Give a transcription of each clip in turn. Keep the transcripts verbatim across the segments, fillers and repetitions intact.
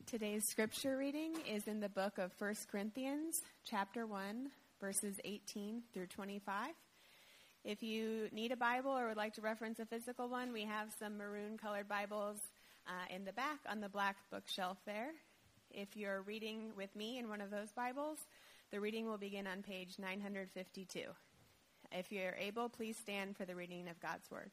Today's scripture reading is in the book of First Corinthians, chapter one, verses eighteen through twenty-five. If you need a Bible or would like to reference a physical one, we have some maroon-colored Bibles uh, in the back on the black bookshelf there. If you're reading with me in one of those Bibles, the reading will begin on page nine hundred fifty-two. If you're able, please stand for the reading of God's Word.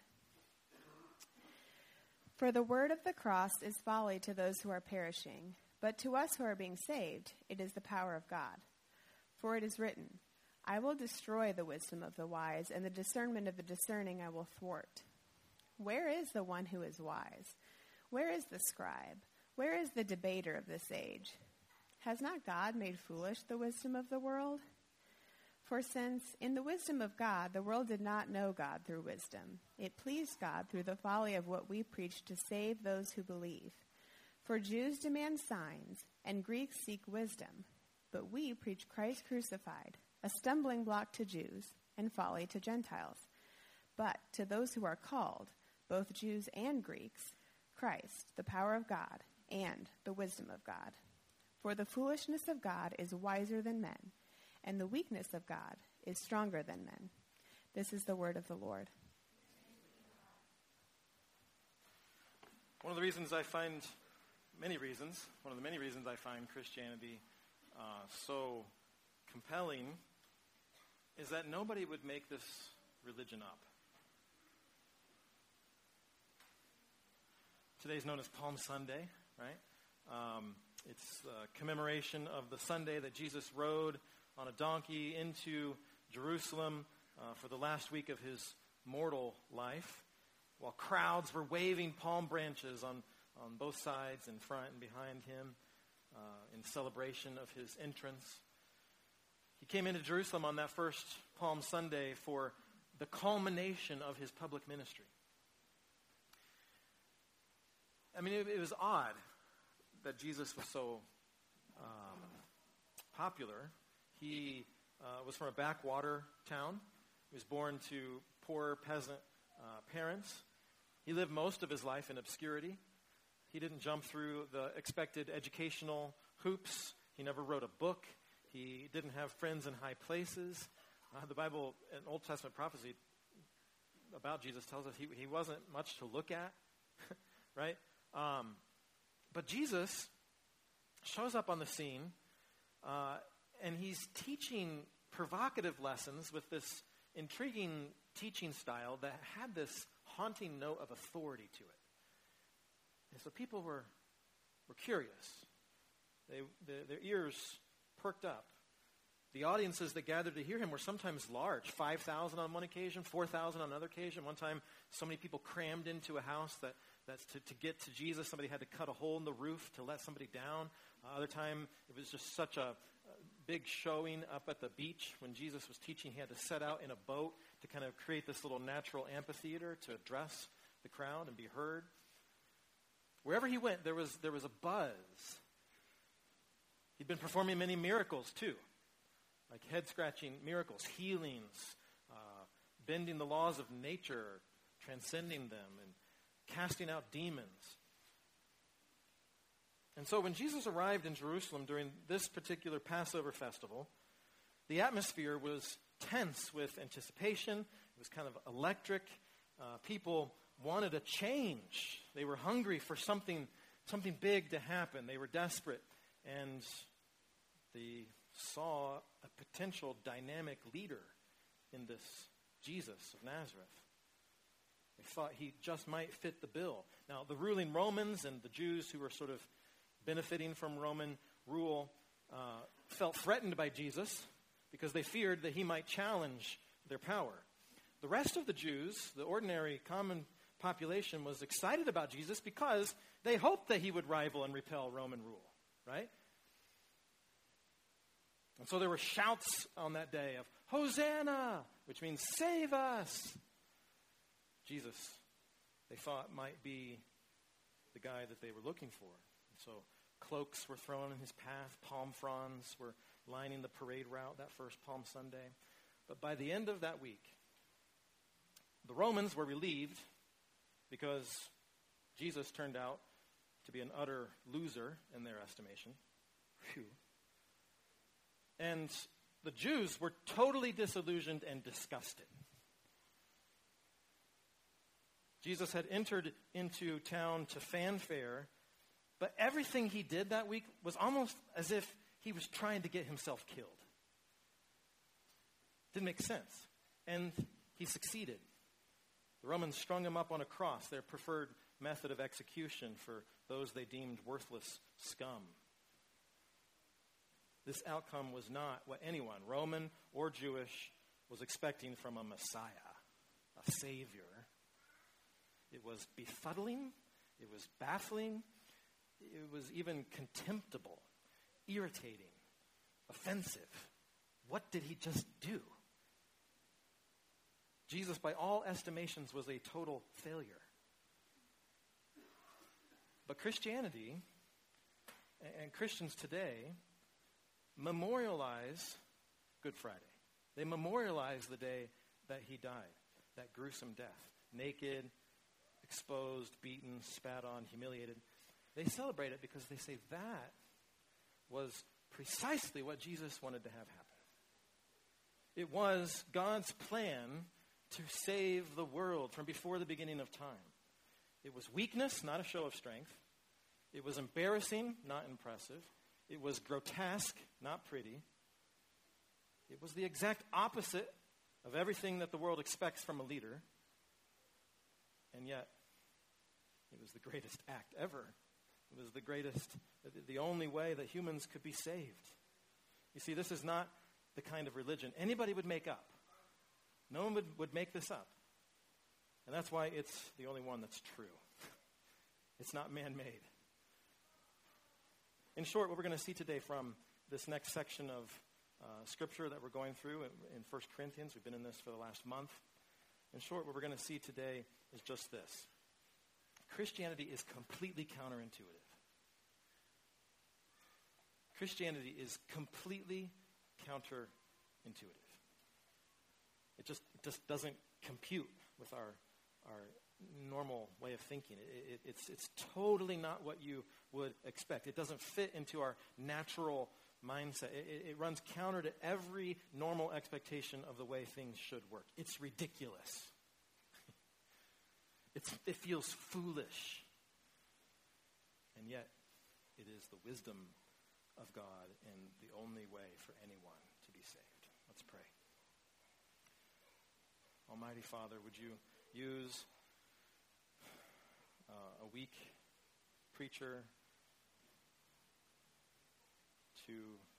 For the word of the cross is folly to those who are perishing, but to us who are being saved, it is the power of God. For it is written, I will destroy the wisdom of the wise, and the discernment of the discerning I will thwart. Where is the one who is wise? Where is the scribe? Where is the debater of this age? Has not God made foolish the wisdom of the world? For since, in the wisdom of God, the world did not know God through wisdom, it pleased God through the folly of what we preach to save those who believe. For Jews demand signs, and Greeks seek wisdom, but we preach Christ crucified, a stumbling block to Jews and folly to Gentiles. But to those who are called, both Jews and Greeks, Christ, the power of God, and the wisdom of God. For the foolishness of God is wiser than men, and the weakness of God is stronger than men. This is the word of the Lord. One of the reasons I find, many reasons, one of the many reasons I find Christianity uh, so compelling is that nobody would make this religion up. Today's known as Palm Sunday, right? Um, it's a commemoration of the Sunday that Jesus rode on a donkey into Jerusalem uh, for the last week of his mortal life, while crowds were waving palm branches on, on both sides, in front and behind him, uh, in celebration of his entrance. He came into Jerusalem on that first Palm Sunday for the culmination of his public ministry. I mean, it, it was odd that Jesus was so um, popular. He uh, was from a backwater town. He was born to poor peasant uh, parents. He lived most of his life in obscurity. He didn't jump through the expected educational hoops. He never wrote a book. He didn't have friends in high places. Uh, the Bible, an Old Testament prophecy about Jesus tells us he, he wasn't much to look at, right? Um, but Jesus shows up on the scene, uh, and he's teaching provocative lessons with this intriguing teaching style that had this haunting note of authority to it. And so people were were curious. They, the, their ears perked up. The audiences that gathered to hear him were sometimes large, five thousand on one occasion, four thousand on another occasion. One time, so many people crammed into a house that that's to, to get to Jesus. Somebody had to cut a hole in the roof to let somebody down. Uh, other time, it was just such a big showing up at the beach when Jesus was teaching. He had to set out in a boat to kind of create this little natural amphitheater to address the crowd and be heard. Wherever he went, there was there was a buzz. He'd been performing many miracles too, like head-scratching miracles, healings, uh, bending the laws of nature, transcending them, and casting out demons. And so when Jesus arrived in Jerusalem during this particular Passover festival, the atmosphere was tense with anticipation. It was kind of electric. Uh, people wanted a change. They were hungry for something, something big to happen. They were desperate. And they saw a potential dynamic leader in this Jesus of Nazareth. They thought he just might fit the bill. Now, the ruling Romans and the Jews who were sort of benefiting from Roman rule, uh, felt threatened by Jesus because they feared that he might challenge their power. The rest of the Jews, the ordinary common population, was excited about Jesus because they hoped that he would rival and repel Roman rule, right? And so there were shouts on that day of, Hosanna, which means save us. Jesus, they thought, might be the guy that they were looking for. So cloaks were thrown in his path. Palm fronds were lining the parade route that first Palm Sunday. But by the end of that week, the Romans were relieved because Jesus turned out to be an utter loser in their estimation. Phew. And the Jews were totally disillusioned and disgusted. Jesus had entered into town to fanfare, but everything he did that week was almost as if he was trying to get himself killed. Didn't make sense. And he succeeded. The Romans strung him up on a cross, their preferred method of execution for those they deemed worthless scum. This outcome was not what anyone, Roman or Jewish, was expecting from a Messiah, a Savior. It was befuddling, it was baffling, it was even contemptible, irritating, offensive. What did he just do? Jesus, by all estimations, was a total failure. But Christianity and Christians today memorialize Good Friday. They memorialize the day that he died, that gruesome death, naked, exposed, beaten, spat on, humiliated. They celebrate it because they say that was precisely what Jesus wanted to have happen. It was God's plan to save the world from before the beginning of time. It was weakness, not a show of strength. It was embarrassing, not impressive. It was grotesque, not pretty. It was the exact opposite of everything that the world expects from a leader. And yet, it was the greatest act ever. It was the greatest, the only way that humans could be saved. You see, this is not the kind of religion anybody would make up. No one would, would make this up. And that's why it's the only one that's true. It's not man-made. In short, what we're going to see today from this next section of uh, Scripture that we're going through in, in First Corinthians, we've been in this for the last month. In short, what we're going to see today is just this. Christianity is completely counterintuitive. Christianity is completely counterintuitive. It just, it just doesn't compute with our, our normal way of thinking. It, it, it's, it's totally not what you would expect. It doesn't fit into our natural mindset. It, it runs counter to every normal expectation of the way things should work. It's ridiculous. It's, it feels foolish. And yet, it is the wisdom of God and the only way for anyone to be saved. Let's pray. Almighty Father, would you use uh, a weak preacher to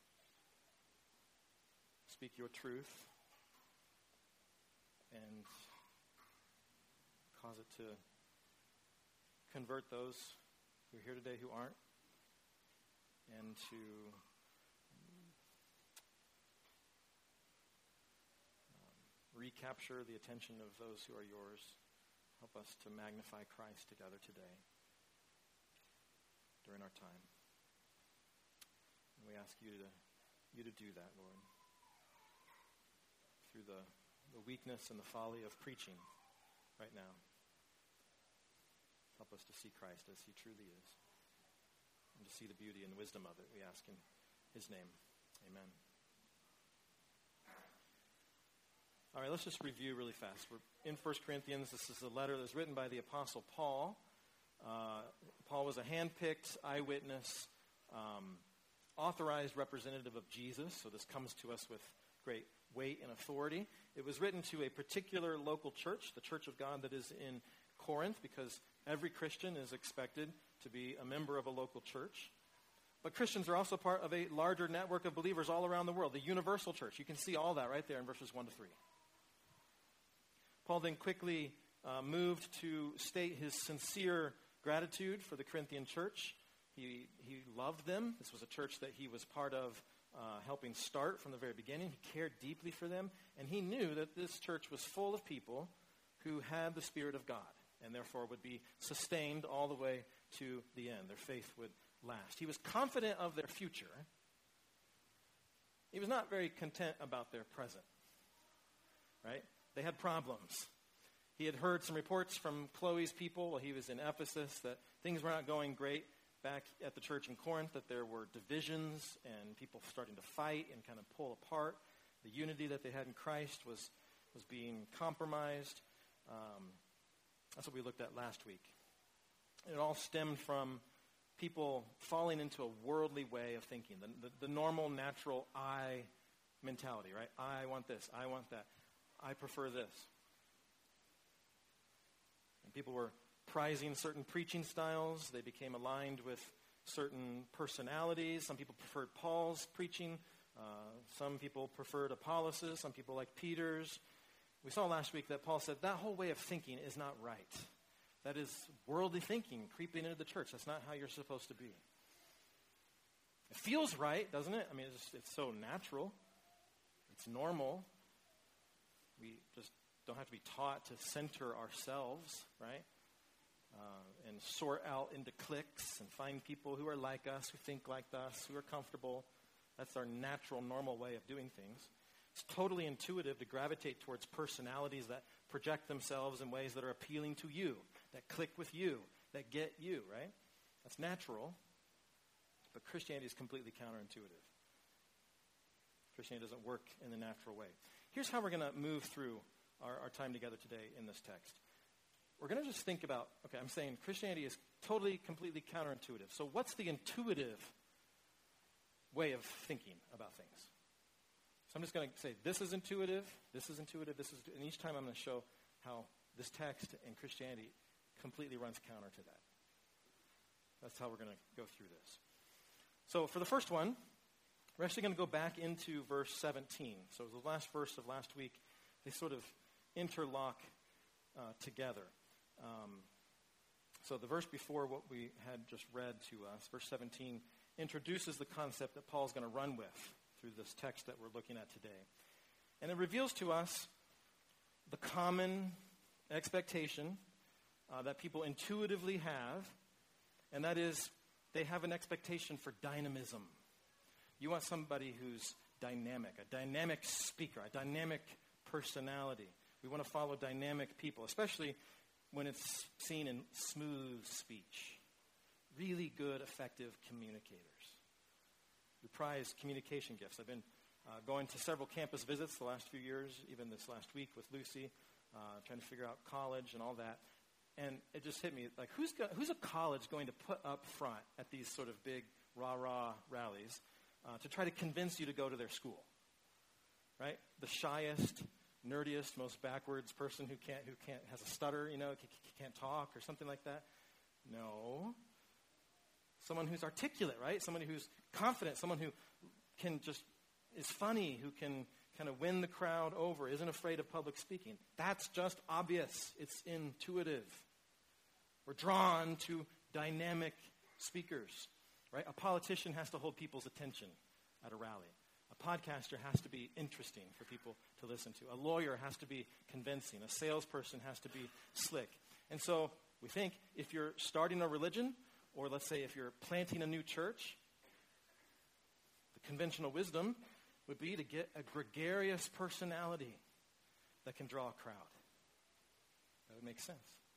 speak your truth and cause it to convert those who are here today who aren't, and to recapture the attention of those who are yours. Help us to magnify Christ together today during our time. And we ask you to you to do that, Lord, through the, the weakness and the folly of preaching right now. Help us to see Christ as he truly is, and to see the beauty and wisdom of it. We ask in his name. Amen. All right, let's just review really fast. We're in First Corinthians. This is a letter that's written by the Apostle Paul. Uh, Paul was a hand-picked eyewitness, um, authorized representative of Jesus, so this comes to us with great weight and authority. It was written to a particular local church, the Church of God that is in Corinth, because every Christian is expected to be a member of a local church. But Christians are also part of a larger network of believers all around the world, the universal church. You can see all that right there in verses one to three. Paul then quickly uh, moved to state his sincere gratitude for the Corinthian church. He, he loved them. This was a church that he was part of uh, helping start from the very beginning. He cared deeply for them, and he knew that this church was full of people who had the Spirit of God and therefore would be sustained all the way to the end. Their faith would last. He was confident of their future. He was not very content about their present, right? They had problems. He had heard some reports from Chloe's people while he was in Ephesus that things were not going great back at the church in Corinth, that there were divisions and people starting to fight and kind of pull apart. The unity that they had in Christ was, was being compromised. Um, that's what we looked at last week. It all stemmed from people falling into a worldly way of thinking, the, the, the normal, natural I mentality, right? I want this, I want that, I prefer this. And people were prizing certain preaching styles. They became aligned with certain personalities. Some people preferred Paul's preaching. Uh, some people preferred Apollos'. Some people like Peter's. We saw last week that Paul said that whole way of thinking is not right. That is worldly thinking creeping into the church. That's not how you're supposed to be. It feels right, doesn't it? I mean, it's, it's so natural. It's normal. We just don't have to be taught to center ourselves, right? Uh, and sort out into cliques and find people who are like us, who think like us, who are comfortable. That's our natural, normal way of doing things. It's totally intuitive to gravitate towards personalities that project themselves in ways that are appealing to you, that click with you, that get you, right? That's natural. But Christianity is completely counterintuitive. Christianity doesn't work in the natural way. Here's how we're going to move through our, our time together today in this text. We're going to just think about, okay, I'm saying Christianity is totally, completely counterintuitive. So what's the intuitive way of thinking about things? So I'm just going to say, this is intuitive, this is intuitive, this is, and each time I'm going to show how this text in Christianity completely runs counter to that. That's how we're going to go through this. So for the first one, we're actually going to go back into verse seventeen. So the last verse of last week, they sort of interlock uh, together. Um, so the verse before what we had just read to us, verse seventeen, introduces the concept that Paul's going to run with through this text that we're looking at today. And it reveals to us the common expectation uh, that people intuitively have, and that is they have an expectation for dynamism. You want somebody who's dynamic, a dynamic speaker, a dynamic personality. We want to follow dynamic people, especially when it's seen in smooth speech. Really good, effective communicators. We prize communication gifts. I've been uh, going to several campus visits the last few years, even this last week with Lucy, uh, trying to figure out college and all that. And it just hit me, like, who's go- who's a college going to put up front at these sort of big rah-rah rallies uh, to try to convince you to go to their school, right? The shyest, nerdiest, most backwards person who can't, who can't, has a stutter, you know, c- c- can't talk or something like that. No. Someone who's articulate, right? Someone who's confident, someone who can just, is funny, who can kind of win the crowd over, isn't afraid of public speaking. That's just obvious. It's intuitive. We're drawn to dynamic speakers, right? A politician has to hold people's attention at a rally. A podcaster has to be interesting for people to listen to. A lawyer has to be convincing. A salesperson has to be slick. And so we think if you're starting a religion, or let's say if you're planting a new church, the conventional wisdom would be to get a gregarious personality that can draw a crowd. That would make sense.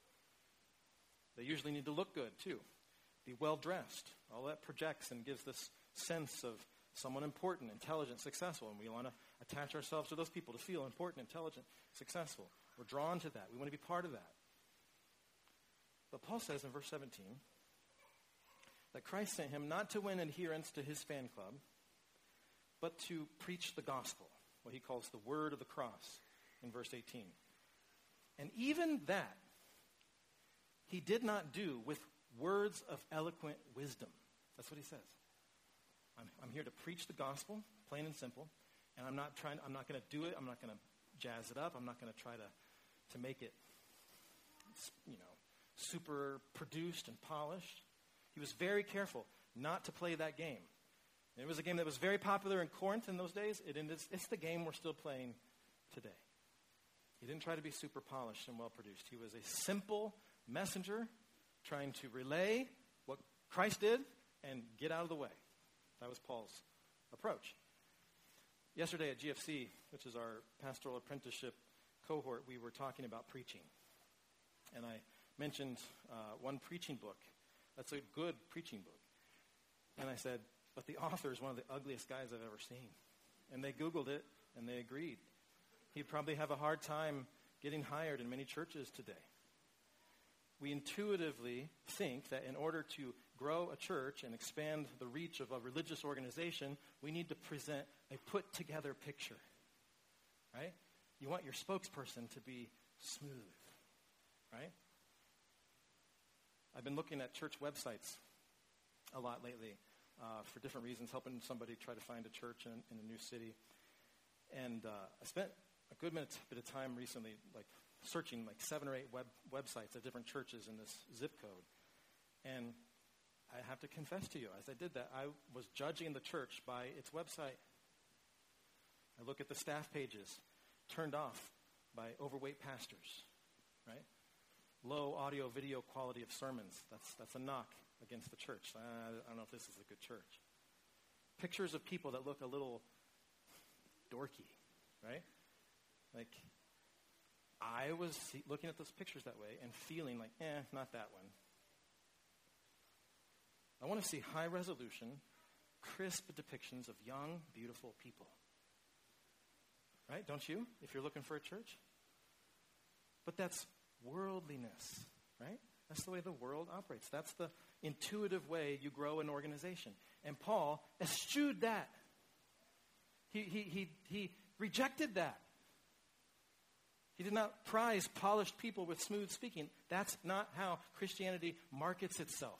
They usually need to look good, too. Be well-dressed. All that projects and gives this sense of someone important, intelligent, successful, and we want to attach ourselves to those people to feel important, intelligent, successful. We're drawn to that. We want to be part of that. But Paul says in verse seventeen that Christ sent him not to win adherents to his fan club, but to preach the gospel, what he calls the word of the cross in verse eighteen. And even that he did not do with words of eloquent wisdom. That's what he says. I'm, I'm here to preach the gospel, plain and simple, and I'm not trying. I'm not going to do it. I'm not going to jazz it up. I'm not going to try to to make it, you know, super produced and polished. He was very careful not to play that game. And it was a game that was very popular in Corinth in those days. It is, it's the game we're still playing today. He didn't try to be super polished and well-produced. He was a simple messenger trying to relay what Christ did and get out of the way. That was Paul's approach. Yesterday at G F C, which is our pastoral apprenticeship cohort, we were talking about preaching. and I mentioned uh, one preaching book. That's a good preaching book. And I said, but the author is one of the ugliest guys I've ever seen. And they Googled it, and they agreed. He'd probably have a hard time getting hired in many churches today. We intuitively think that in order to grow a church and expand the reach of a religious organization, we need to present a put-together picture, right? You want your spokesperson to be smooth, right? I've been looking at church websites a lot lately uh, for different reasons, helping somebody try to find a church in, in a new city. And uh, I spent a good minute, bit of time recently, like searching like seven or eight web, websites of different churches in this zip code. And I have to confess to you, as I did that, I was judging the church by its website. I look at the staff pages, turned off by overweight pastors, right? Low audio video quality of sermons. That's that's a knock against the church. I, I don't know if this is a good church. Pictures of people that look a little dorky, right? Like, I was see, looking at those pictures that way and feeling like, eh, not that one. I want to see high-resolution, crisp depictions of young, beautiful people. Right? Don't you, if you're looking for a church? But that's worldliness, right? That's the way the world operates. That's the intuitive way you grow an organization. And Paul eschewed that. He, he, he, he rejected that. He did not prize polished people with smooth speaking. That's not how Christianity markets itself.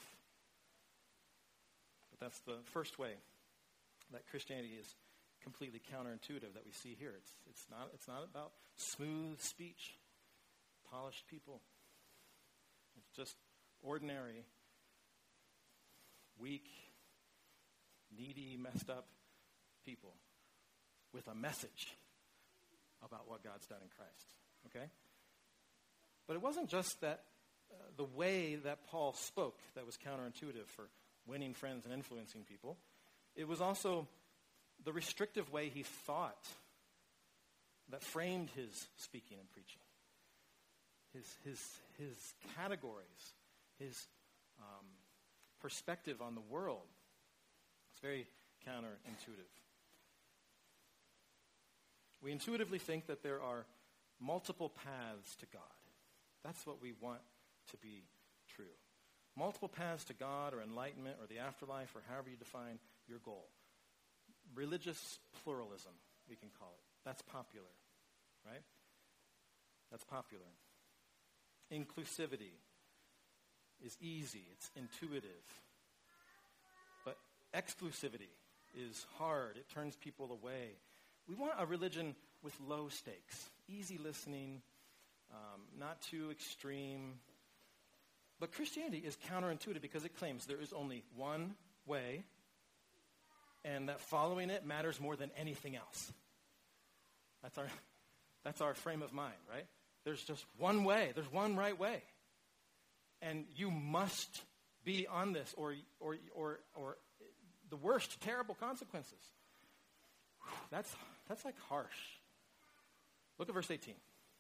But that's the first way that Christianity is completely counterintuitive that we see here. It's, it's, not, it's not about smooth speech, polished people. It's just ordinary, weak, needy, messed up people with a message about what God's done in Christ. Okay? But it wasn't just that uh, the way that Paul spoke that was counterintuitive for winning friends and influencing people. It was also the restrictive way he thought that framed his speaking and preaching. His his his categories, his um, perspective on the world. It's very counterintuitive. We intuitively think that there are multiple paths to God. That's what we want to be true. Multiple paths to God or enlightenment or the afterlife or however you define your goal. Religious pluralism, we can call it. That's popular, right? That's popular. Inclusivity is easy. It's intuitive. But exclusivity is hard. It turns people away. We want a religion with low stakes, easy listening, um, not too extreme. But Christianity is counterintuitive because it claims there is only one way and that following it matters more than anything else. That's our, that's our frame of mind, right? There's just one way. There's one right way. And you must be on this or or or or the worst, terrible consequences. That's that's like harsh. Look at verse eighteen.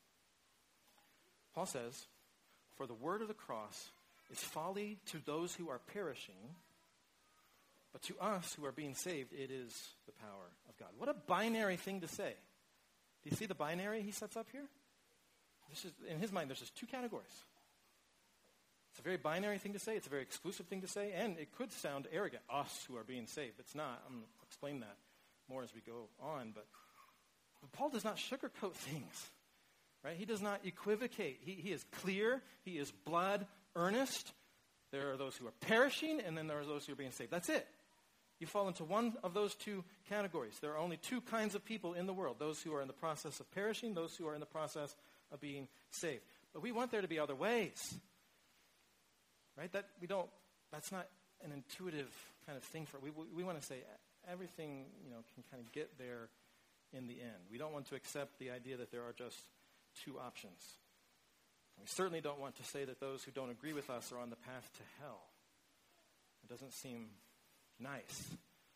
Paul says, "For the word of the cross is folly to those who are perishing, but to us who are being saved, it is the power of God." What a binary thing to say. Do you see the binary he sets up here? This is, in his mind, there's just two categories. It's a very binary thing to say. It's a very exclusive thing to say. And it could sound arrogant, us who are being saved. It's not. I'm going to explain that more as we go on. But, but Paul does not sugarcoat things. Right? He does not equivocate. He, he is clear. He is blood earnest. There are those who are perishing, and then there are those who are being saved. That's it. You fall into one of those two categories. There are only two kinds of people in the world. Those who are in the process of perishing, those who are in the process of being saved. But we want there to be other ways. Right? That we don't, that's not an intuitive kind of thing for, we, we, we want to say everything, you know, can kind of get there in the end. We don't want to accept the idea that there are just two options. We certainly don't want to say that those who don't agree with us are on the path to hell. It doesn't seem nice.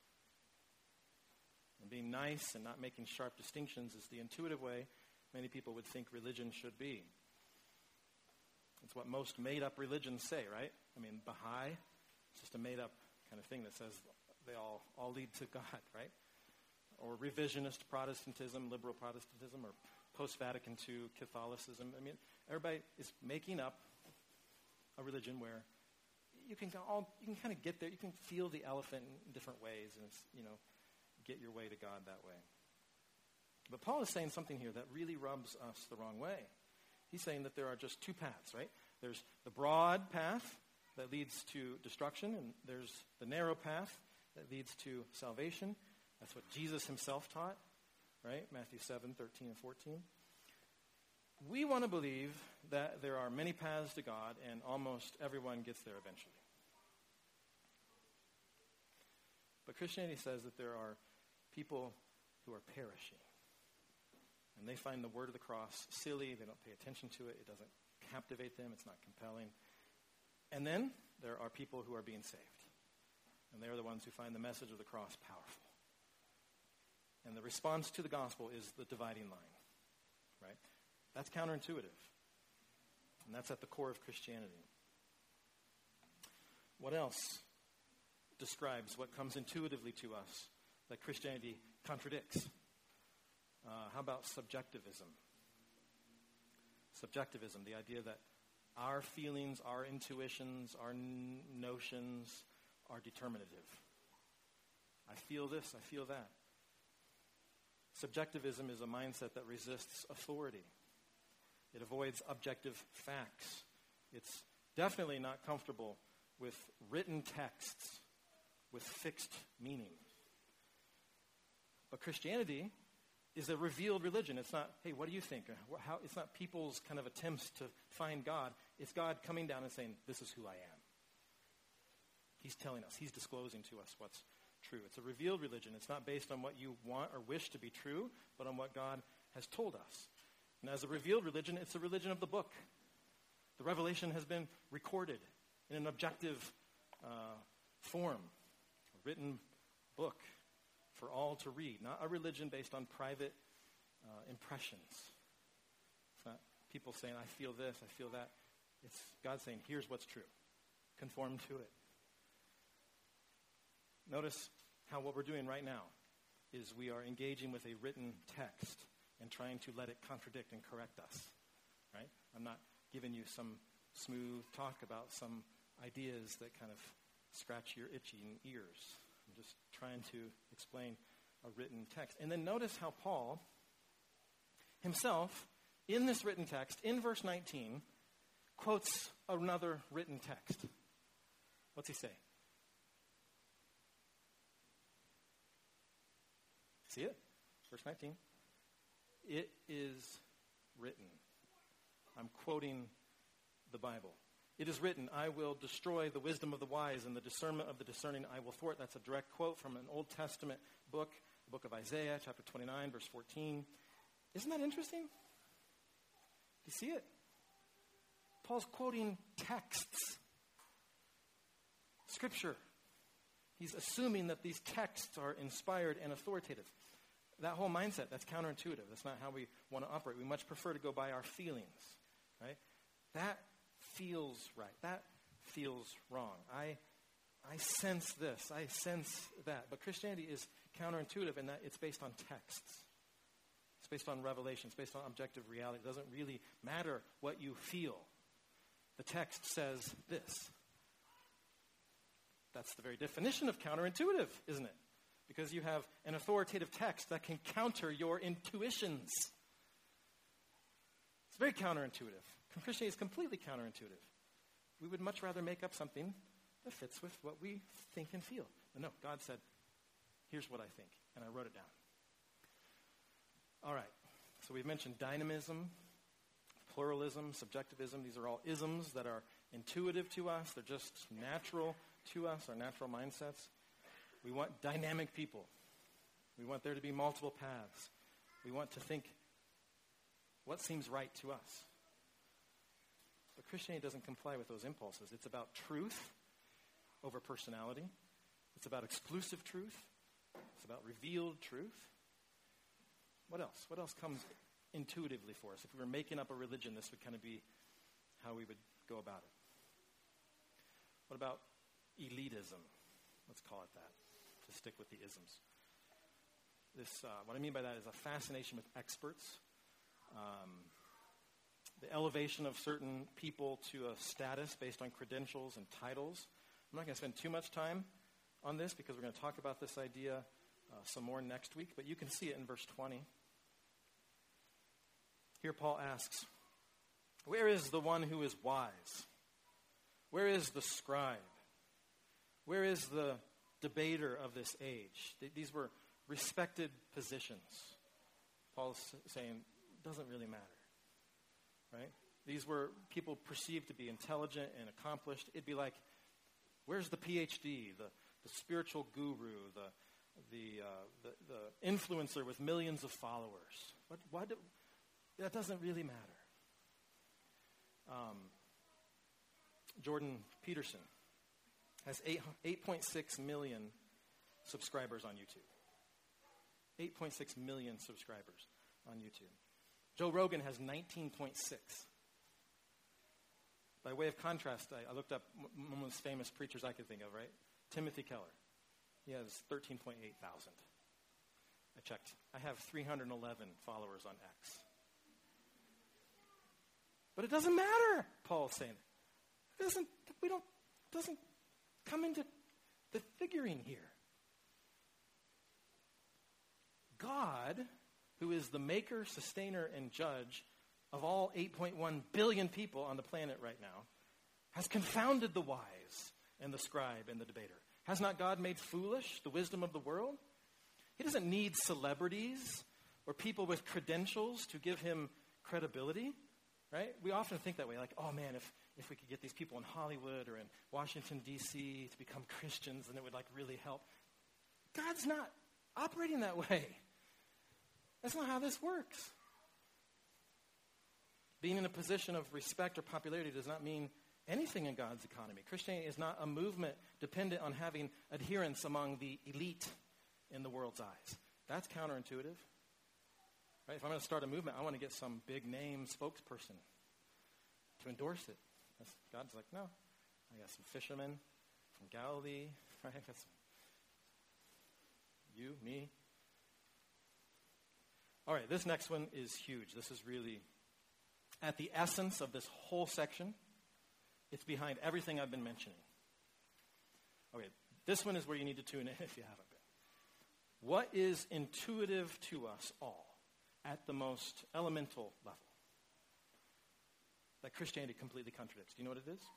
And being nice and not making sharp distinctions is the intuitive way many people would think religion should be. It's what most made-up religions say, right? I mean, Baha'i, it's just a made-up kind of thing that says they all, all lead to God, right? Or revisionist Protestantism, liberal Protestantism, or post-Vatican two Catholicism. I mean, everybody is making up a religion where you can all you can kind of get there. You can feel the elephant in different ways, and it's, you know, get your way to God that way. But Paul is saying something here that really rubs us the wrong way. He's saying that there are just two paths, right? There's the broad path that leads to destruction, and there's the narrow path that leads to salvation. That's what Jesus himself taught, right? Matthew seven, thirteen, and fourteen. We want to believe that there are many paths to God, and almost everyone gets there eventually. But Christianity says that there are people who are perishing. And they find the word of the cross silly. They don't pay attention to it. It doesn't captivate them. It's not compelling. And then there are people who are being saved. And they are the ones who find the message of the cross powerful. And the response to the gospel is the dividing line, right? That's counterintuitive. And that's at the core of Christianity. What else describes what comes intuitively to us that Christianity contradicts? Uh, how about subjectivism? Subjectivism, the idea that our feelings, our intuitions, our n- notions are determinative. I feel this, I feel that. Subjectivism is a mindset that resists authority. It avoids objective facts. It's definitely not comfortable with written texts with fixed meaning. But Christianity is a revealed religion. It's not, hey, what do you think? How, it's not people's kind of attempts to find God. It's God coming down and saying, this is who I am. He's telling us. He's disclosing to us what's true. It's a revealed religion. It's not based on what you want or wish to be true, but on what God has told us. And as a revealed religion, it's a religion of the book. The revelation has been recorded in an objective uh, form, a written book for all to read, not a religion based on private uh, impressions. It's not people saying, I feel this, I feel that. It's God saying, here's what's true. Conform to it. Notice how what we're doing right now is we are engaging with a written text and trying to let it contradict and correct us, right? I'm not giving you some smooth talk about some ideas that kind of scratch your itching ears. I'm just trying to explain a written text. And then notice how Paul himself, in this written text, in verse nineteen, quotes another written text. What's he say? See it? Verse nineteen. It is written. I'm quoting the Bible. It is written, I will destroy the wisdom of the wise, and the discernment of the discerning I will thwart. That's a direct quote from an Old Testament book, the book of Isaiah, chapter twenty-nine, verse fourteen. Isn't that interesting? Do you see it? Paul's quoting texts, Scripture. He's assuming that these texts are inspired and authoritative. That whole mindset, that's counterintuitive. That's not how we want to operate. We much prefer to go by our feelings, right? That feels right. That feels wrong. I I sense this. I sense that. But Christianity is counterintuitive in that it's based on texts. It's based on revelation. It's based on objective reality. It doesn't really matter what you feel. The text says this. That's the very definition of counterintuitive, isn't it? Because you have an authoritative text that can counter your intuitions. It's very counterintuitive. Christianity is completely counterintuitive. We would much rather make up something that fits with what we think and feel. But no, God said, here's what I think, and I wrote it down. All right, so we've mentioned dynamism, pluralism, subjectivism. These are all isms that are intuitive to us. They're just natural to us, our natural mindsets. We want dynamic people. We want there to be multiple paths. We want to think what seems right to us. But Christianity doesn't comply with those impulses. It's about truth over personality. It's about exclusive truth. It's about revealed truth. What else? What else comes intuitively for us? If we were making up a religion, this would kind of be how we would go about it? What about elitism? Let's call it that, to stick with the isms. This, uh, what I mean by that is a fascination with experts, um, the elevation of certain people to a status based on credentials and titles. I'm not going to spend too much time on this because we're going to talk about this idea uh, some more next week, but you can see it in verse twenty. Here Paul asks, where is the one who is wise? Where is the scribe? Where is the debater of this age? Th- these were respected positions. Paul's saying, it doesn't really matter, right? These were people perceived to be intelligent and accomplished. It'd be like, where's the P H D, the, the spiritual guru, the the, uh, the the influencer with millions of followers? What, why do, that doesn't really matter. Um, Jordan Peterson has eight point six million subscribers on YouTube. eight point six million subscribers on YouTube. Joe Rogan has nineteen point six. By way of contrast, I, I looked up one of the most famous preachers I could think of, right? Timothy Keller. He has thirteen point eight thousand. I checked. I have three hundred eleven followers on X. But it doesn't matter, Paul's saying. It doesn't, we don't, doesn't come into the figuring here. God, who is the maker, sustainer, and judge of all eight point one billion people on the planet right now, has confounded the wise and the scribe and the debater. Has not God made foolish the wisdom of the world? He doesn't need celebrities or people with credentials to give him credibility, right? We often think that way, like, oh man, if, if we could get these people in Hollywood or in Washington, D C to become Christians, then it would like really help. God's not operating that way. That's not how this works. Being in a position of respect or popularity does not mean anything in God's economy. Christianity is not a movement dependent on having adherents among the elite in the world's eyes. That's counterintuitive. Right? If I'm going to start a movement, I want to get some big name spokesperson to endorse it. That's, God's like, no. I got some fishermen from Galilee. Right? I got some, you, me. All right, this next one is huge. This is really at the essence of this whole section. It's behind everything I've been mentioning. Okay, this one is where you need to tune in if you haven't been. What is intuitive to us all at the most elemental level that Christianity completely contradicts? Do you know what it is?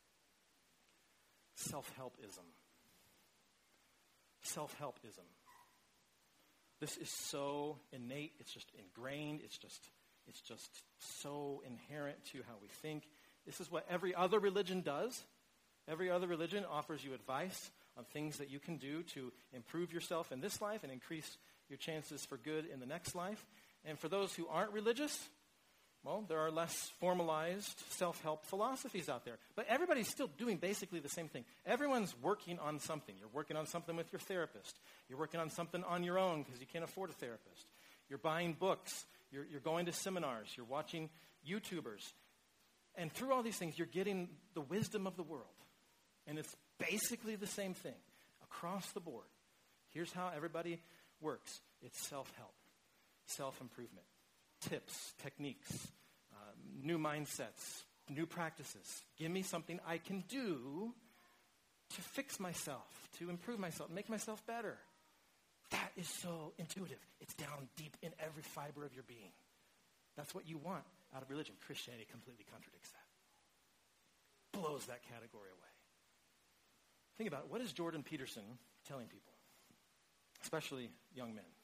Self-helpism. Self-helpism. This is so innate. It's just ingrained. It's just, it's just so inherent to how we think. This is what every other religion does. Every other religion offers you advice on things that you can do to improve yourself in this life and increase your chances for good in the next life. And for those who aren't religious, well, there are less formalized self-help philosophies out there. But everybody's still doing basically the same thing. Everyone's working on something. You're working on something with your therapist. You're working on something on your own because you can't afford a therapist. You're buying books. You're, you're going to seminars. You're watching YouTubers. And through all these things, you're getting the wisdom of the world. And it's basically the same thing across the board. Here's how everybody works. It's self-help, self-improvement, tips, techniques, uh, new mindsets, new practices. Give me something I can do to fix myself, to improve myself, make myself better. That is so intuitive. It's down deep in every fiber of your being. That's what you want out of religion. Christianity completely contradicts that. Blows that category away. Think about it. What is Jordan Peterson telling people, especially young men?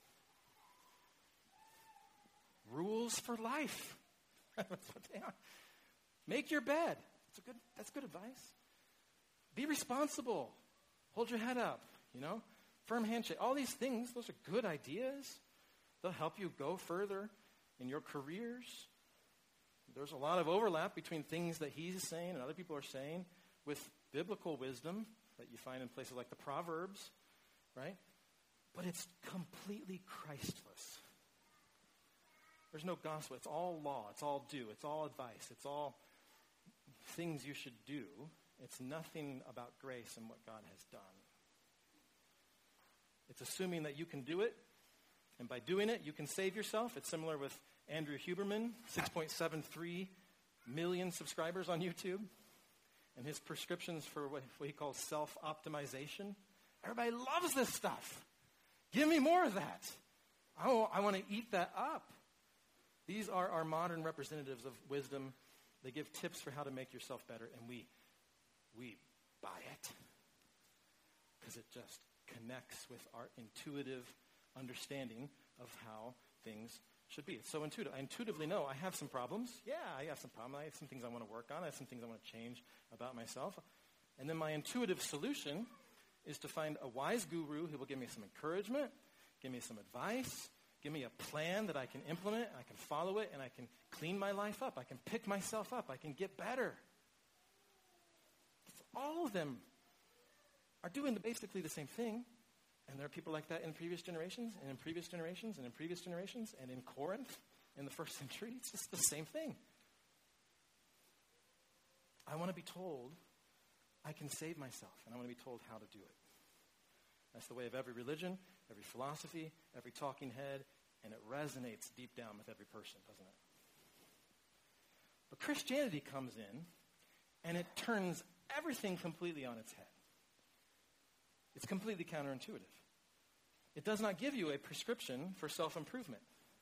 Rules for life. That's what they are. Make your bed. That's a good, that's good advice. Be responsible. Hold your head up, you know. Firm handshake. All these things, those are good ideas. They'll help you go further in your careers. There's a lot of overlap between things that he's saying and other people are saying with biblical wisdom that you find in places like the Proverbs, right? But it's completely Christless. There's no gospel. It's all law. It's all due. It's all advice. It's all things you should do. It's nothing about grace and what God has done. It's assuming that you can do it, and by doing it, you can save yourself. It's similar with Andrew Huberman, six point seven three million subscribers on YouTube, and his prescriptions for what, what he calls self-optimization. Everybody loves this stuff. Give me more of that. Oh, I want to eat that up. These are our modern representatives of wisdom. They give tips for how to make yourself better, and we we buy it because it just connects with our intuitive understanding of how things should be. It's so intuitive. I intuitively know I have some problems. Yeah, I have some problems. I have some things I want to work on. I have some things I want to change about myself. And then my intuitive solution is to find a wise guru who will give me some encouragement, give me some advice, give me a plan that I can implement, I can follow it, and I can clean my life up. I can pick myself up. I can get better. All of them are doing basically the same thing. And there are people like that in previous generations, and in previous generations, and in previous generations, and in Corinth in the first century. It's just the same thing. I want to be told I can save myself, and I want to be told how to do it. That's the way of every religion, every philosophy, every talking head, and it resonates deep down with every person, doesn't it? But Christianity comes in, and it turns everything completely on its head. It's completely counterintuitive. It does not give you a prescription for self-improvement.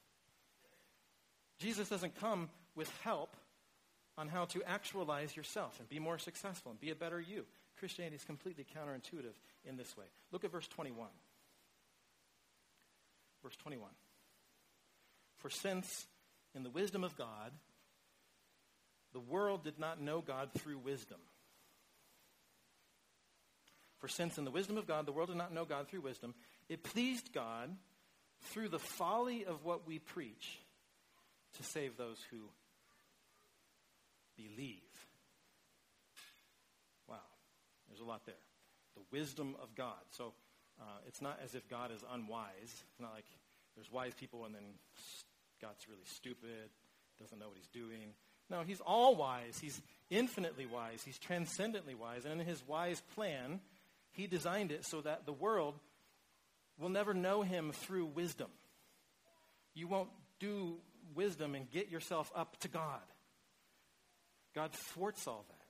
Jesus doesn't come with help on how to actualize yourself and be more successful and be a better you. Christianity is completely counterintuitive in this way. Look at verse twenty-one. Verse twenty-one. For since in the wisdom of God, the world did not know God through wisdom. For since in the wisdom of God, the world did not know God through wisdom, it pleased God through the folly of what we preach to save those who believe. Wow, there's a lot there. The wisdom of God. So uh, it's not as if God is unwise. It's not like there's wise people and then God's really stupid, doesn't know what he's doing. No, he's all wise. He's infinitely wise. He's transcendently wise. And in his wise plan, he designed it so that the world will never know him through wisdom. You won't do wisdom and get yourself up to God. God thwarts all that.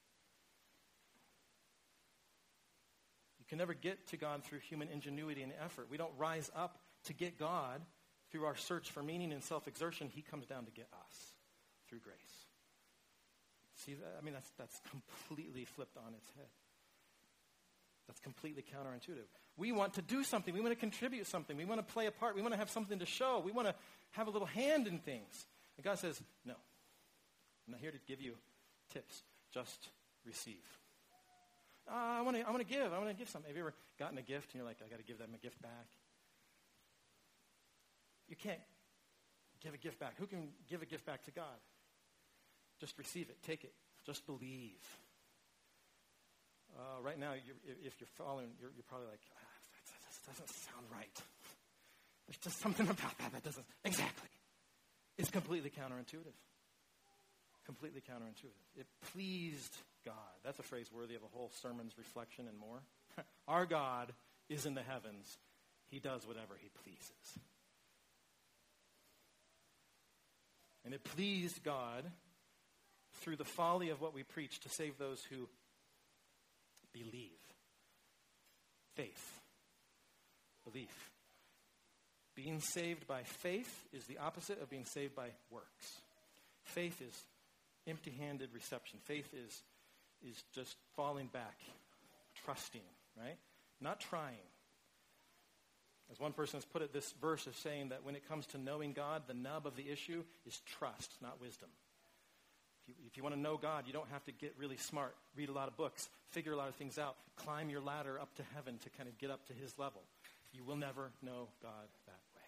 You can never get to God through human ingenuity and effort. We don't rise up to get God through our search for meaning and self-exertion. He comes down to get us through grace. See that? I mean, that's that's completely flipped on its head. That's completely counterintuitive. We want to do something. We want to contribute something. We want to play a part. We want to have something to show. We want to have a little hand in things. And God says, no. I'm not here to give you tips. Just receive. Uh, I want to I want to give. I want to give something. Have you ever gotten a gift and you're like, I got to give them a gift back? You can't give a gift back. Who can give a gift back to God? Just receive it. Take it. Just believe. Uh, right now, you're, if you're following, you're, you're probably like, ah, that, that doesn't sound right. There's just something about that that doesn't, exactly. It's completely counterintuitive. Completely counterintuitive. It pleased God. That's a phrase worthy of a whole sermon's reflection and more. Our God is in the heavens. He does whatever he pleases. And it pleased God through the folly of what we preach to save those who believe. Faith. Belief. Being saved by faith is the opposite of being saved by works. Faith is empty-handed reception. Faith is, is just falling back, trusting, right? Not trying. As one person has put it, this verse is saying that when it comes to knowing God, the nub of the issue is trust, not wisdom. If you, if you want to know God, you don't have to get really smart, read a lot of books, figure a lot of things out, climb your ladder up to heaven to kind of get up to his level. You will never know God that way.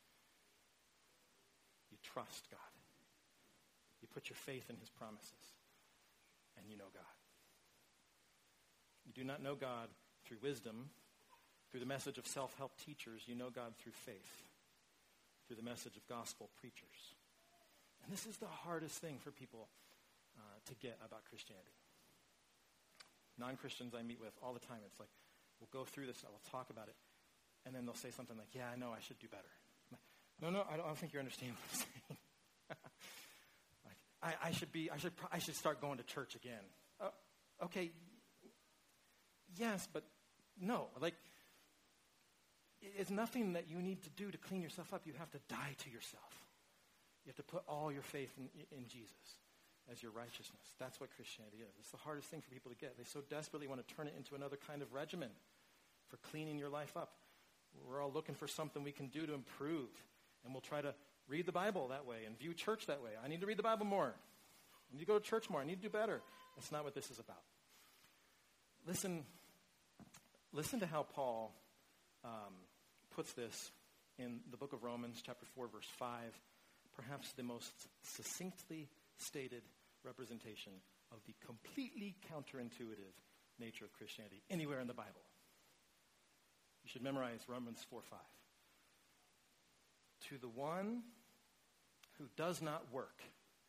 You trust God. You put your faith in his promises, and you know God. You do not know God through wisdom, through the message of self-help teachers. You know God through faith, through the message of gospel preachers. And this is the hardest thing for people uh, to get about Christianity. Non-Christians I meet with all the time, it's like, we'll go through this, I will talk about it, and then they'll say something like, yeah, I know, I should do better. I'm like, no, no, I don't, I don't think you understand what I'm saying. like, I, I should be, I should, I should start going to church again. Uh, okay, yes, but no. Like, it's nothing that you need to do to clean yourself up. You have to die to yourself. You have to put all your faith in, in Jesus as your righteousness. That's what Christianity is. It's the hardest thing for people to get. They so desperately want to turn it into another kind of regimen for cleaning your life up. We're all looking for something we can do to improve. And we'll try to read the Bible that way and view church that way. I need to read the Bible more. I need to go to church more. I need to do better. That's not what this is about. Listen, listen to how Paul um, puts this in the book of Romans, chapter four, verse five, perhaps the most succinctly stated representation of the completely counterintuitive nature of Christianity anywhere in the Bible. You should memorize Romans four five. To the one who does not work,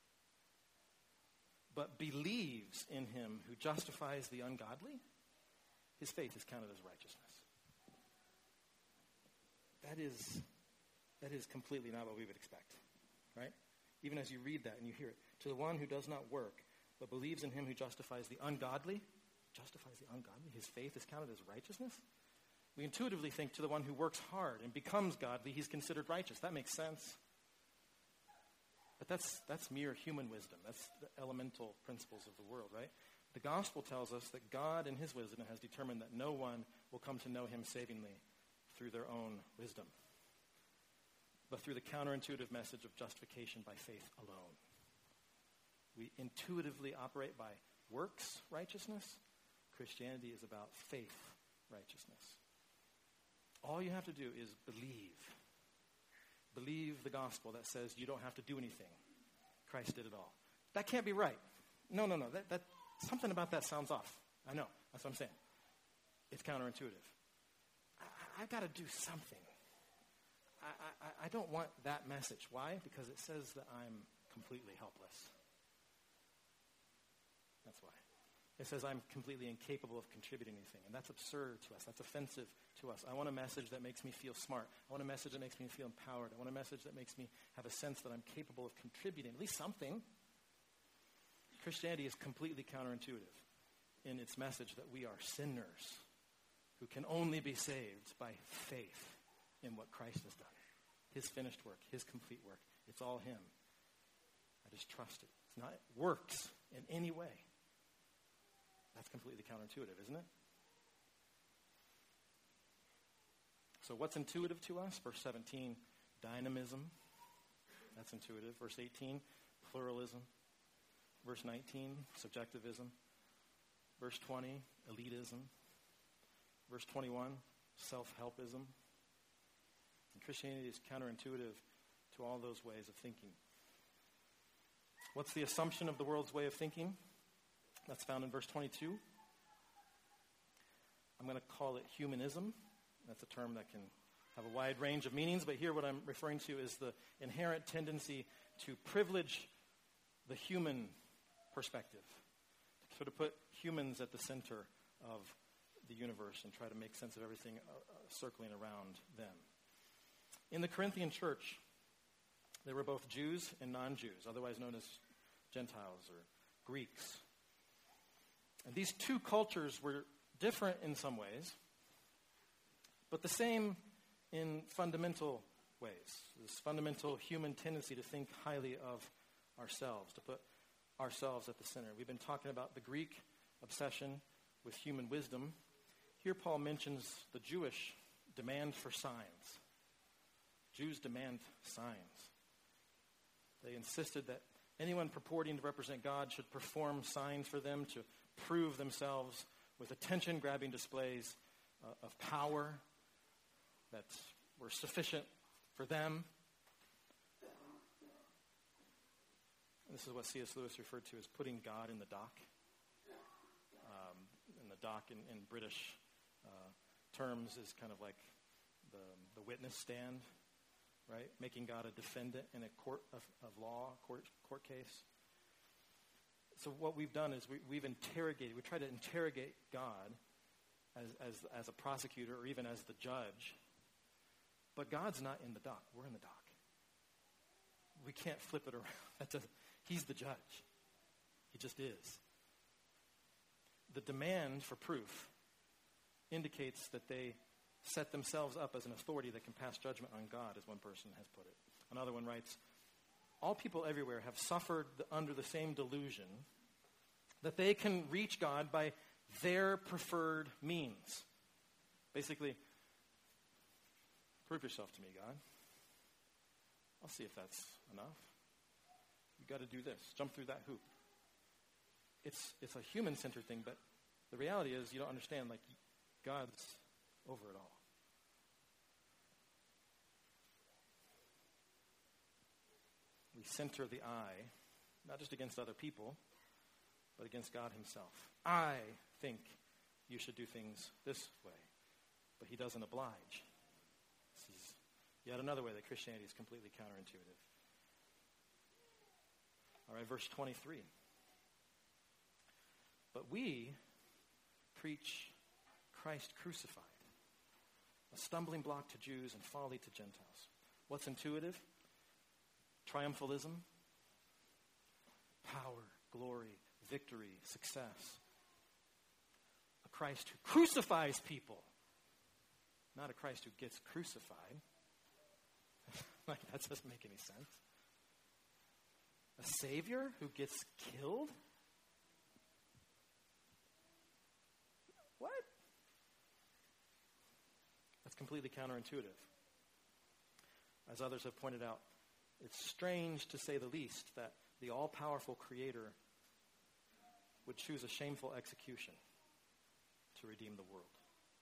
but believes in him who justifies the ungodly, his faith is counted as righteousness. That is, that is completely not what we would expect, right? Even as you read that and you hear it. To the one who does not work, but believes in him who justifies the ungodly, justifies the ungodly, his faith is counted as righteousness? We intuitively think to the one who works hard and becomes godly, he's considered righteous. That makes sense. But that's that's mere human wisdom. That's the elemental principles of the world, right? The gospel tells us that God in his wisdom has determined that no one will come to know him savingly through their own wisdom, but through the counterintuitive message of justification by faith alone. We intuitively operate by works righteousness. Christianity is about faith righteousness. All you have to do is believe. Believe the gospel that says you don't have to do anything. Christ did it all. That can't be right. No, no, no. That, that something about that sounds off. I know. That's what I'm saying. It's counterintuitive. I, I've got to do something. I, I, I don't want that message. Why? Because it says that I'm completely helpless. That's why. It says I'm completely incapable of contributing anything. And that's absurd to us. That's offensive to us. I want a message that makes me feel smart. I want a message that makes me feel empowered. I want a message that makes me have a sense that I'm capable of contributing at least something. Christianity is completely counterintuitive in its message that we are sinners who can only be saved by faith in what Christ has done. His finished work, his complete work. It's all him. I just trust it. It's not works in any way. That's completely counterintuitive, isn't it? So what's intuitive to us? Verse seventeen, dynamism. That's intuitive. Verse eighteen, pluralism. Verse nineteen, subjectivism. Verse twenty, elitism. Verse twenty-one, self-helpism. And Christianity is counterintuitive to all those ways of thinking. What's the assumption of the world's way of thinking? That's found in verse twenty-two. I'm going to call it humanism. That's a term that can have a wide range of meanings, but here what I'm referring to is the inherent tendency to privilege the human perspective. So to put humans at the center of the universe and try to make sense of everything uh, uh, circling around them. In the Corinthian church, there were both Jews and non-Jews, otherwise known as Gentiles or Greeks. And these two cultures were different in some ways, but the same in fundamental ways. This fundamental human tendency to think highly of ourselves, to put ourselves at the center. We've been talking about the Greek obsession with human wisdom. Here Paul mentions the Jewish demand for signs. Jews demand signs. They insisted that anyone purporting to represent God should perform signs for them to prove themselves with attention-grabbing displays uh, of power that were sufficient for them. This is what C S Lewis referred to as putting God in the dock. Um, in the dock in, in British uh, terms is kind of like the, the witness stand, right? Making God a defendant in a court of, of law, court, court case. so what we've done is we, we've interrogated, we try to interrogate God as, as, as a prosecutor or even as the judge. But God's not in the dock. We're in the dock. We can't flip it around. That doesn't, he's the judge. He just is. The demand for proof indicates that they set themselves up as an authority that can pass judgment on God, as one person has put it. Another one writes, all people everywhere have suffered the, under the same delusion that they can reach God by their preferred means. Basically, prove yourself to me, God. I'll see if that's enough. You got to do this. Jump through that hoop. It's it's a human-centered thing, but the reality is you don't understand, like, God's over it all. We center the I, not just against other people, but against God himself. I think you should do things this way, but he doesn't oblige. This is yet another way that Christianity is completely counterintuitive. All right, verse twenty-three. But we preach Christ crucified, a stumbling block to Jews and folly to Gentiles. What's intuitive? Triumphalism, power, glory, victory, success. A Christ who crucifies people, not a Christ who gets crucified. Like, that doesn't make any sense. A Savior who gets killed? What? That's completely counterintuitive. As others have pointed out, it's strange, to say the least, that the all-powerful Creator would choose a shameful execution to redeem the world.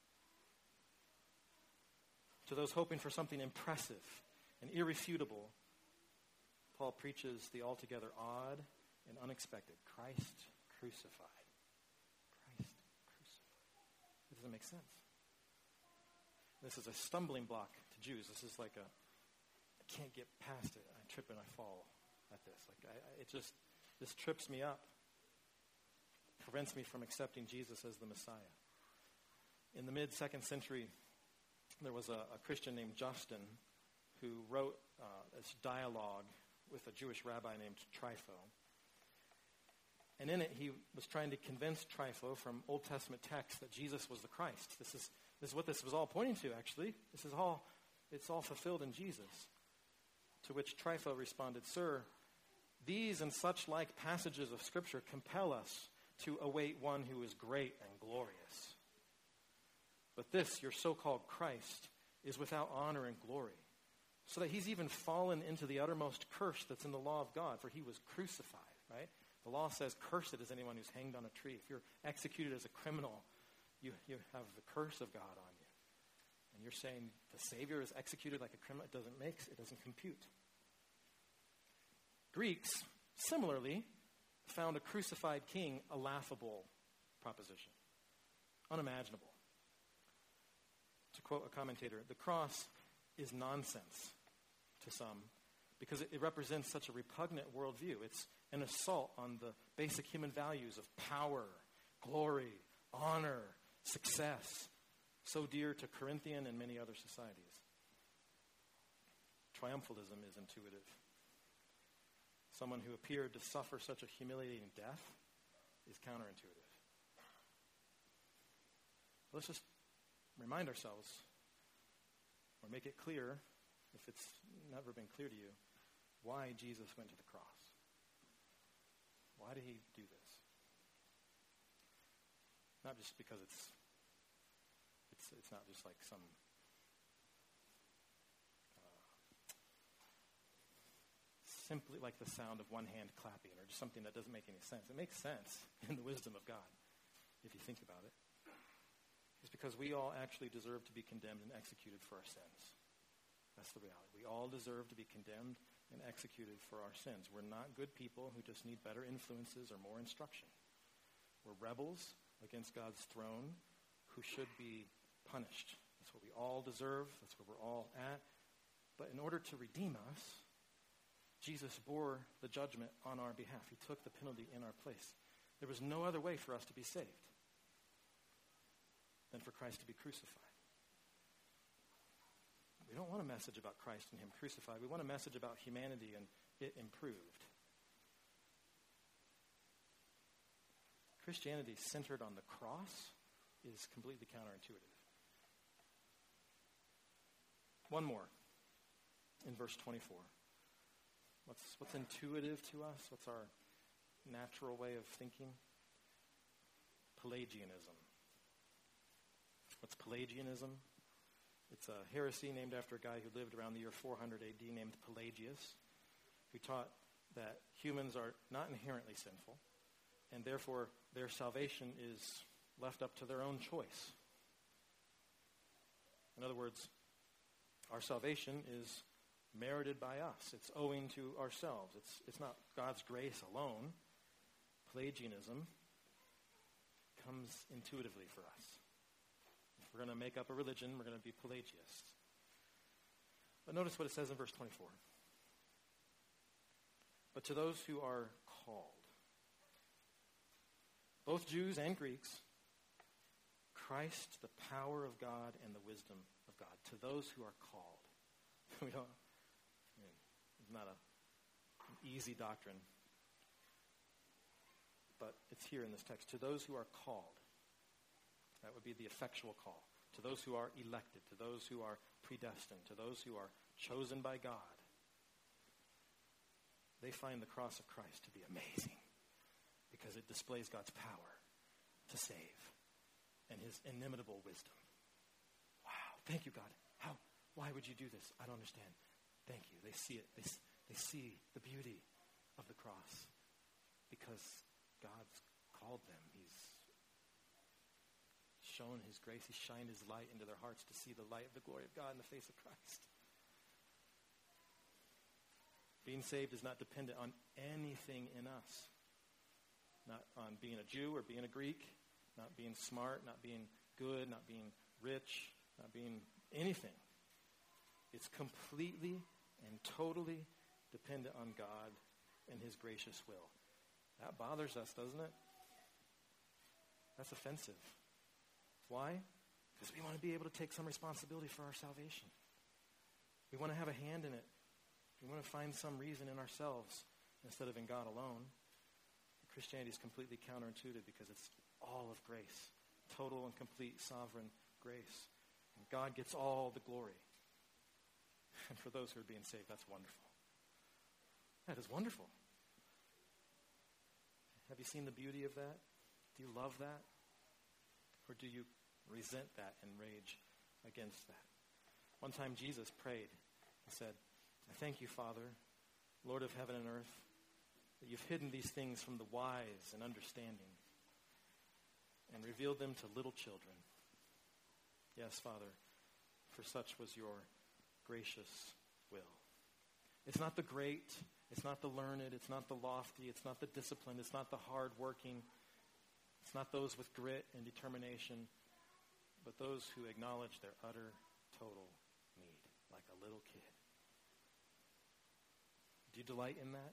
To those hoping for something impressive and irrefutable, Paul preaches the altogether odd and unexpected. Christ crucified. Christ crucified. It doesn't make sense. This is a stumbling block to Jews. This is like a, I can't get past it. I trip and I fall at this. Like I, I, it just, this trips me up. Prevents me from accepting Jesus as the Messiah. In the mid-second century, there was a, a Christian named Justin who wrote uh, this dialogue with a Jewish rabbi named Trypho. And in it, he was trying to convince Trypho from Old Testament texts that Jesus was the Christ. This is this is what this was all pointing to, actually. This is all, it's all fulfilled in Jesus. To which Trypho responded, "Sir, these and such like passages of Scripture compel us to await one who is great and glorious. But this, your so-called Christ, is without honor and glory, so that he's even fallen into the uttermost curse that's in the law of God, for he was crucified," right? The law says, "Cursed is anyone who's hanged on a tree." If you're executed as a criminal, you, you have the curse of God on you. And you're saying the Savior is executed like a criminal? It doesn't make, it doesn't compute. Greeks, similarly, found a crucified king a laughable proposition, unimaginable. To quote a commentator, the cross is nonsense to some because it, it represents such a repugnant worldview. It's an assault on the basic human values of power, glory, honor, success, so dear to Corinthian and many other societies. Triumphalism is intuitive. Someone who appeared to suffer such a humiliating death is counterintuitive. Let's just remind ourselves, or make it clear, if it's never been clear to you, why Jesus went to the cross. Why did he do this? Not just because it's it's it's not just like some uh, simply like the sound of one hand clapping or just something that doesn't make any sense. It makes sense in the wisdom of God, if you think about it. It's because we all actually deserve to be condemned and executed for our sins. That's the reality. We all deserve to be condemned and executed for our sins. We're not good people who just need better influences or more instruction. We're rebels against God's throne who should be punished. That's what we all deserve. That's where we're all at. But in order to redeem us, Jesus bore the judgment on our behalf. He took the penalty in our place. There was no other way for us to be saved than for Christ to be crucified. We don't want a message about Christ and him crucified. We want a message about humanity and it improved. Christianity centered on the cross is completely counterintuitive. One more in verse twenty-four. What's, what's intuitive to us? What's our natural way of thinking? Pelagianism. What's Pelagianism? It's a heresy named after a guy who lived around the year four hundred A D named Pelagius, who taught that humans are not inherently sinful, and therefore their salvation is left up to their own choice. In other words, our salvation is merited by us. It's owing to ourselves. It's, it's not God's grace alone. Pelagianism comes intuitively for us. If we're going to make up a religion, we're going to be Pelagiists. But notice what it says in verse twenty-four. But to those who are called, both Jews and Greeks, Christ, the power of God and the wisdom of God. To those who are called. We don't, I mean, it's not a, an easy doctrine, but it's here in this text. To those who are called. That would be the effectual call. To those who are elected, to those who are predestined, to those who are chosen by God. They find the cross of Christ to be amazing because it displays God's power to save and his inimitable wisdom. Wow, thank you, God. How? Why would you do this? I don't understand. Thank you. They see it. They, they see the beauty of the cross because God's called them. He's shown his grace. He shined his light into their hearts to see the light of the glory of God in the face of Christ. Being saved is not dependent on anything in us. Not on being a Jew or being a Greek, not being smart, not being good, not being rich, not being anything. It's completely and totally dependent on God and his gracious will. That bothers us, doesn't it? That's offensive. Why? Because we want to be able to take some responsibility for our salvation. We want to have a hand in it. We want to find some reason in ourselves instead of in God alone. Christianity is completely counterintuitive because it's all of grace, total and complete sovereign grace. And God gets all the glory. And for those who are being saved, that's wonderful. That is wonderful. Have you seen the beauty of that? Do you love that? Or do you resent that and rage against that? One time Jesus prayed. He said, I thank you, Father, Lord of heaven and earth, that you've hidden these things from the wise and understanding and revealed them to little children. Yes, Father, for such was your gracious will. It's not the great, it's not the learned, it's not the lofty, it's not the disciplined, it's not the hardworking, it's not those with grit and determination, but those who acknowledge their utter, total need, like a little kid. Do you delight in that?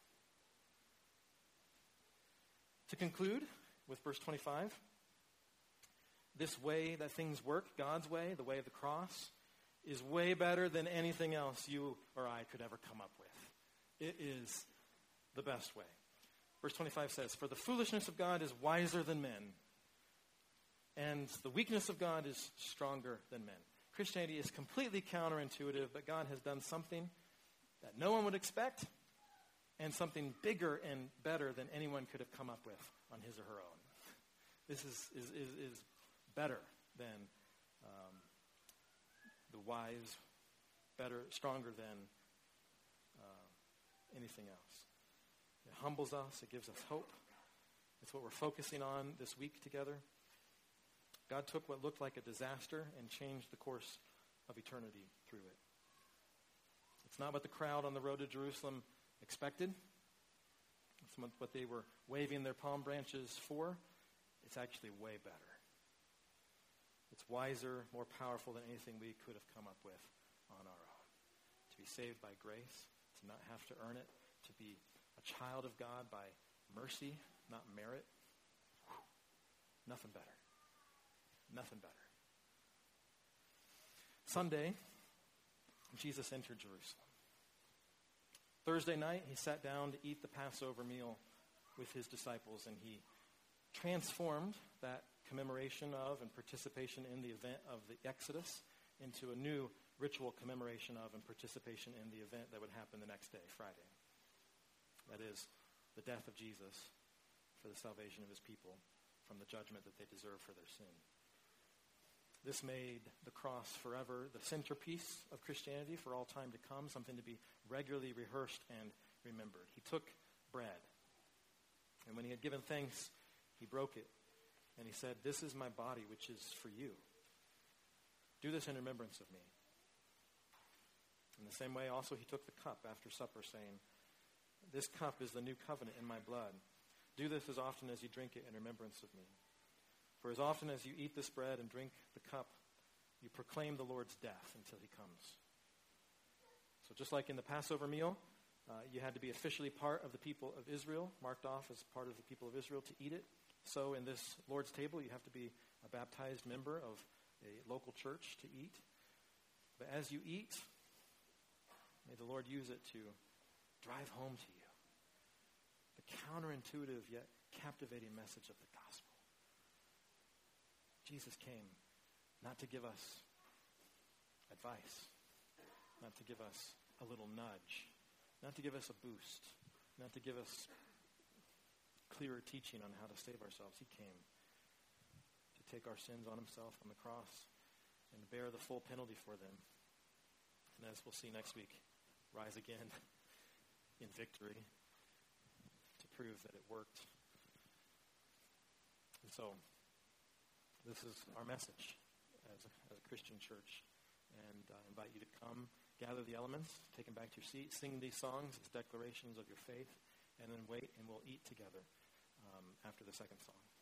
To conclude with verse twenty-five, this way that things work, God's way, the way of the cross, is way better than anything else you or I could ever come up with. It is the best way. Verse twenty-five says, for the foolishness of God is wiser than men, and the weakness of God is stronger than men. Christianity is completely counterintuitive, but God has done something that no one would expect, and something bigger and better than anyone could have come up with on his or her own. This is, is, is, is better than um, the wise, better, stronger than uh, anything else. It humbles us. It gives us hope. It's what we're focusing on this week together. God took what looked like a disaster and changed the course of eternity through it. It's not what the crowd on the road to Jerusalem expected. It's what they were waving their palm branches for. It's actually way better. It's wiser, more powerful than anything we could have come up with on our own. To be saved by grace, to not have to earn it, to be a child of God by mercy, not merit. Whew. Nothing better. Nothing better. Sunday, Jesus entered Jerusalem. Thursday night, he sat down to eat the Passover meal with his disciples, and he transformed that commemoration of and participation in the event of the Exodus into a new ritual commemoration of and participation in the event that would happen the next day, Friday. That is, the death of Jesus for the salvation of his people from the judgment that they deserve for their sin. This made the cross forever the centerpiece of Christianity for all time to come, something to be regularly rehearsed and remembered. He took bread, and when he had given thanks, he broke it, and he said, "This is my body, which is for you. Do this in remembrance of me." In the same way, also, he took the cup after supper, saying, "This cup is the new covenant in my blood. Do this as often as you drink it in remembrance of me. For as often as you eat this bread and drink the cup, you proclaim the Lord's death until he comes." So just like in the Passover meal, uh, you had to be officially part of the people of Israel, marked off as part of the people of Israel to eat it. So in this Lord's table, you have to be a baptized member of a local church to eat. But as you eat, may the Lord use it to drive home to you the counterintuitive yet captivating message of the gospel. Jesus came not to give us advice, not to give us a little nudge, not to give us a boost, not to give us clearer teaching on how to save ourselves. He came to take our sins on himself on the cross and bear the full penalty for them. And as we'll see next week, rise again in victory to prove that it worked. And so, this is our message as a, as a Christian church. And I invite you to come, gather the elements, take them back to your seat, sing these songs as declarations of your faith, and then wait and we'll eat together um, after the second song.